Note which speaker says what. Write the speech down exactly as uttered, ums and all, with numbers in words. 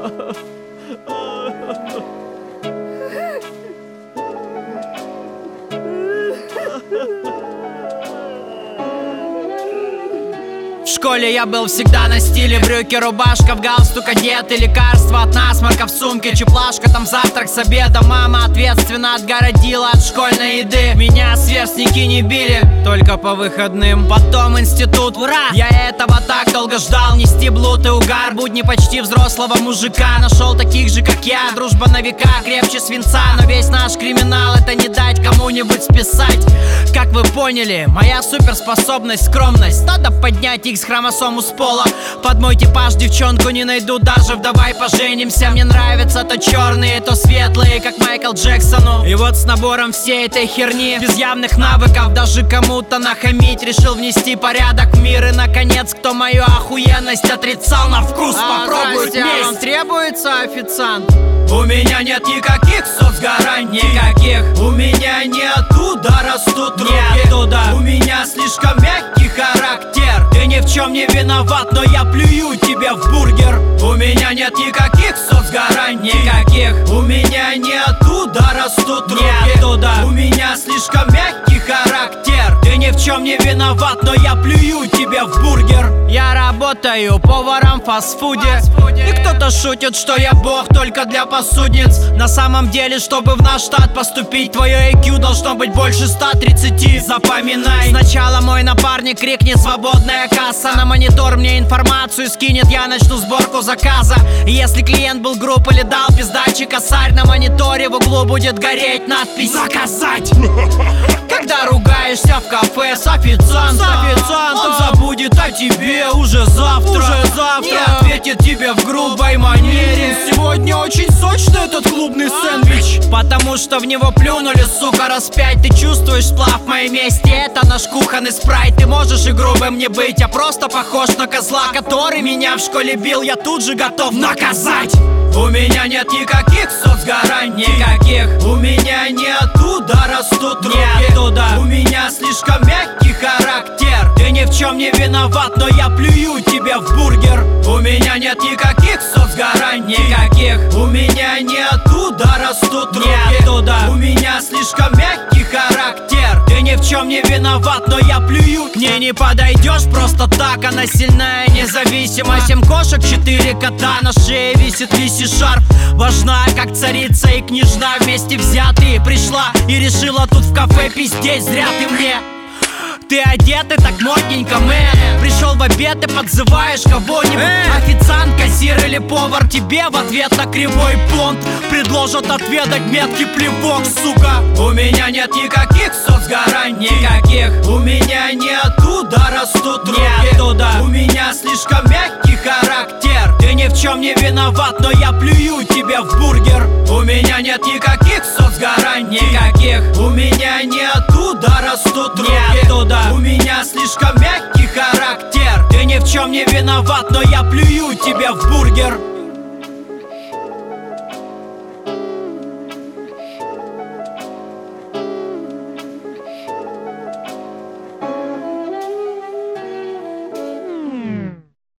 Speaker 1: В школе я был всегда на стиле: брюки, рубашка, в галстук одеты, лекарства от насморка в сумке, чеплашка, там завтрак с обеда. Мама ответственно отгородила от школьной еды. Меня сверстники не били, только по выходным. Потом институт, ура! Я этого так долго ждал. Нести блуд и угар, будни почти взрослого мужика. Нашел таких же, как я, дружба на века крепче свинца. Но весь наш криминал — это не дать кому-нибудь списать. Как вы поняли, моя суперспособность — скромность. Надо поднять икс хромосому с пола. Под мой типаж девчонку не найду даже в «Давай поженимся». Мне нравятся то черные, то светлые, как Майкл Джексону. И вот с набором всей этой херни, без явных навыков даже кому-то нахамить, решил внести порядок в мир. И наконец, кто мою охуенность отрицал, на вкус а, попробует месть. Вам требуется официант? У меня нет никаких соцгараний, никаких. У меня не оттуда растут руки, нет, туда. У меня слишком мягкий характер. Ты ни в чем не виноват, но я плюю тебе в бургер. У меня нет никаких соцгараний, никаких. У меня не оттуда растут руки, нет, туда. У меня слишком мягкий характер. Ты ни в чем не виноват, но я плюю тебе в бургер. Я работаю поваром в фастфуде, и кто-то шутит, что я бог только для посудниц. На самом деле, чтобы в наш штат поступить, твое ай кью должно быть больше ста тридцати. Запоминай. Сначала мой напарник крикнет «свободная касса», на монитор мне информацию скинет, я начну сборку заказа. И если клиент был груб или дал пиздачий косарь, на мониторе в углу будет гореть надпись «заказать». Когда ругаешься в кафе с официантом, с официантом, он забудет о тебе уже завтра, уже завтра. И ответит тебе в грубой манере: сегодня очень сочный этот клубный сэндвич. Потому что в него плюнули, сука, раз пять. Ты чувствуешь сплав в моей мести, это наш кухонный спрайт. Ты можешь и грубым не быть, я просто похож на козла, который меня в школе бил, я тут же готов наказать. У меня нет никаких соцгараний, никаких. У меня не оттуда растут руки, нет, туда. У меня слишком мягкий характер. Ты ни в чем не виноват, но я плюю тебе в бургер. У меня нет никаких соцгараний, никаких. У меня не оттуда растут руки, нет, туда. У меня слишком мягкий характер. Ты ни в чем не виноват, но я плюю. Мне не подойдешь просто так, она сильная независимость. Семь кошек, четыре кота, на шее висит лисий шарф. Важна, как царица и княжна вместе взятые. Пришла и решила тут в кафе пиздеть, зря ты мне. Ты одет и так модненько, мэн. Пришел в обед и подзываешь кого-нибудь. Официант, кассир или повар тебе в ответ на кривой понт предложат отведать меткий плевок, сука. У меня нет никаких соцгараний, никаких. У меня не оттуда растут руки, нет, туда. У меня слишком мягкий характер. Ты ни в чем не виноват, но я плюю тебе в бургер. У меня нет никаких соцгараний, никаких. У меня не оттуда растут руки, нет, туда. У меня слишком мягкий характер. Ты ни в чем не виноват, но я плюю тебе в бургер.